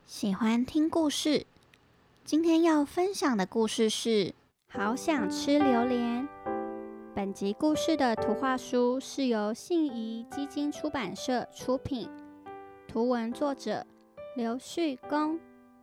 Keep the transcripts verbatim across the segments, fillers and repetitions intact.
喜欢听故事。今天要分享的故事是《好想吃榴莲》。本集故事的图画书是由信宜基金出版社出品，图文作者刘旭公。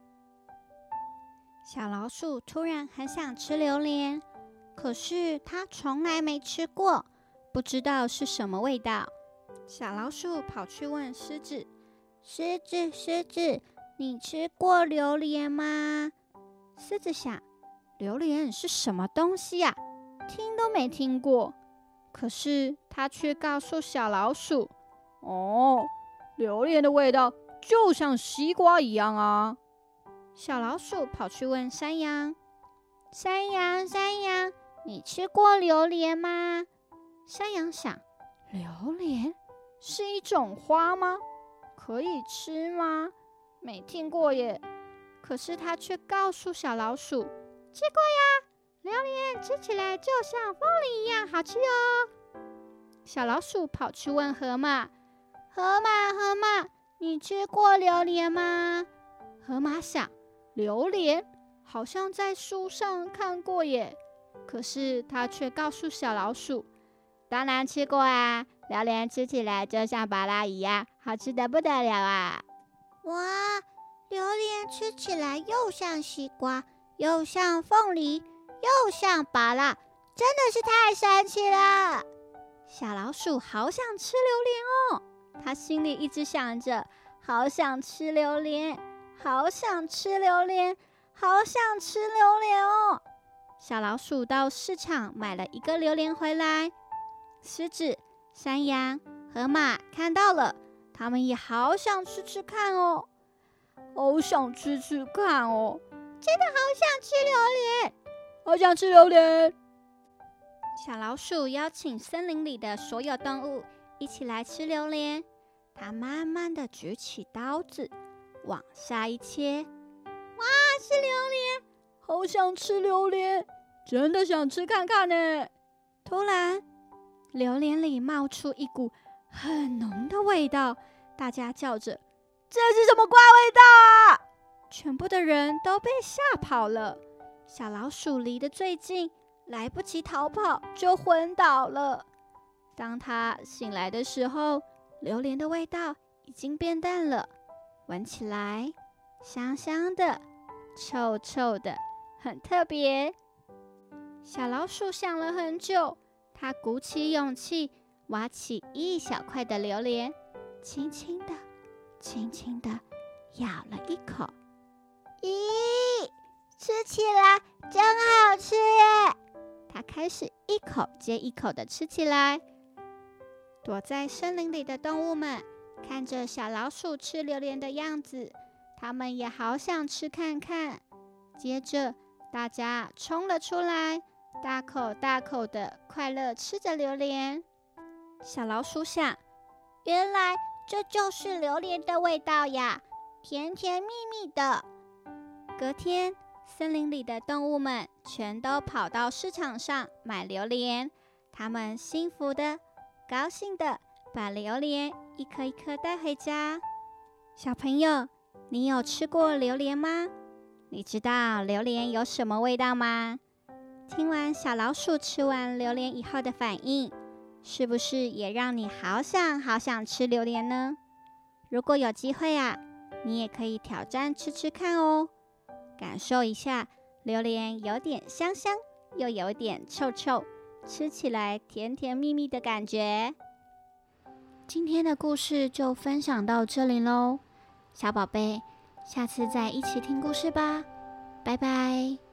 小老鼠突然很想吃榴莲，可是它从来没吃过，不知道是什么味道。小老鼠跑去问狮子：“狮子，狮子，你吃过榴莲吗？”狮子想，榴莲是什么东西呀、啊？听都没听过。可是他却告诉小老鼠：“哦，榴莲的味道就像西瓜一样啊。”小老鼠跑去问山羊：“山羊，山羊，你吃过榴莲吗？”山羊想，榴莲是一种花吗？可以吃吗？没听过耶。可是他却告诉小老鼠：“吃过呀，榴莲吃起来就像凤梨一样好吃哦。”小老鼠跑去问河马：“河马，河马，你吃过榴莲吗？”河马想，榴莲好像在书上看过耶。可是他却告诉小老鼠：“当然吃过啊，榴莲吃起来就像芭乐一样，好吃得不得了啊！” 哇，榴莲吃起来又像西瓜，又像凤梨，又像芭乐，真的是太神奇了！ 小老鼠好想吃榴莲哦，它心里一直想着，好想吃榴莲，好想吃榴莲，好想吃榴莲哦。小老鼠到市场买了一个榴莲回来，狮子、山羊、河马看到了，他们也好想吃吃看哦，好想吃吃看哦， 真的好想吃榴莲， 好想吃榴莲。小老鼠邀请森林里的所有动物一起来吃榴莲，它慢慢的举起刀子，往下一切， 哇，是榴莲， 好想吃榴莲，真的想吃看看呢。突然，榴莲里冒出一股很浓的味道，大家叫着：“这是什么怪味道啊！”全部的人都被吓跑了。小老鼠离得最近，来不及逃跑就昏倒了。当它醒来的时候，榴莲的味道已经变淡了，闻起来香香的，臭臭的，很特别。小老鼠想了很久，它鼓起勇气，挖起一小块的榴莲，轻轻的、轻轻的咬了一口。 咦，吃起来真好吃耶！ 它开始一口接一口的吃起来。躲在森林里的动物们看着小老鼠吃榴莲的样子，它们也好想吃看看。接着，大家冲了出来，大口大口的快乐吃着榴莲。小老鼠想， 原来这就是榴莲的味道呀，甜甜蜜蜜的。 隔天，森林里的动物们全都跑到市场上买榴莲，他们幸福的、高兴的把榴莲一颗一颗带回家。小朋友，你有吃过榴莲吗？你知道榴莲有什么味道吗？听完小老鼠吃完榴莲以后的反应，是不是也让你好想好想吃榴莲呢？如果有机会啊，你也可以挑战吃吃看哦，感受一下榴莲有点香香，又有点臭臭，吃起来甜甜蜜蜜的感觉。今天的故事就分享到这里咯，小宝贝，下次再一起听故事吧，拜拜。